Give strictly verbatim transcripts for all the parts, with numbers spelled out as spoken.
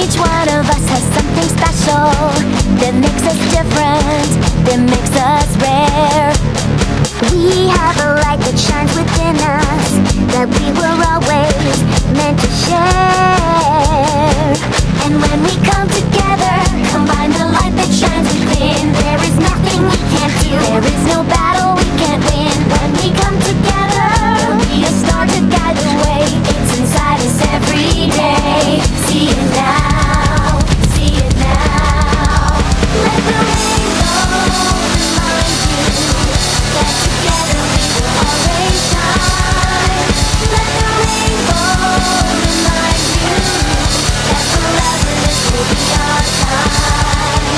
Each one of us has something special that makes us different, that makes us rare. We have a light that shines within us, that we were always meant to share. And when we come together, combine the light that shines within, there is nothing we can't do, there is no battle we can't win. When we come together, we'll be a star to guide the way. It's inside us every day. See it now, see it now. Let the rainbow remind you that together we will always shine. Let the rainbow remind you that forever this will be our time.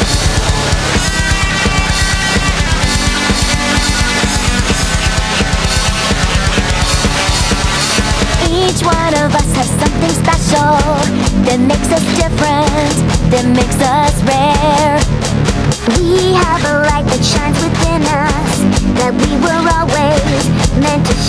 Each one of us has something special that makes us different, that makes us rare. We have a light that shines within us, that we were always meant to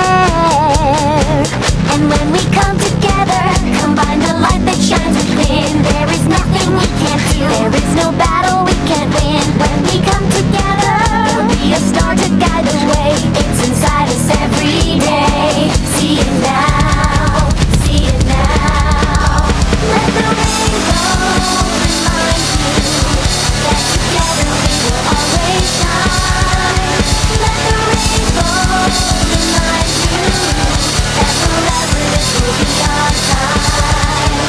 share. And when we come together, combine the light that shines within, there is nothing we can't do, there is no battle we can't win. When we come together, we'll be a star to guide the way. It's inside us every day. See it now, see it now. Let the rainbow remind you that together we will always shine. Let the rainbow remind you that forever this will be our time.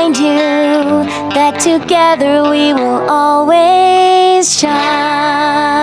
Together we will always shine.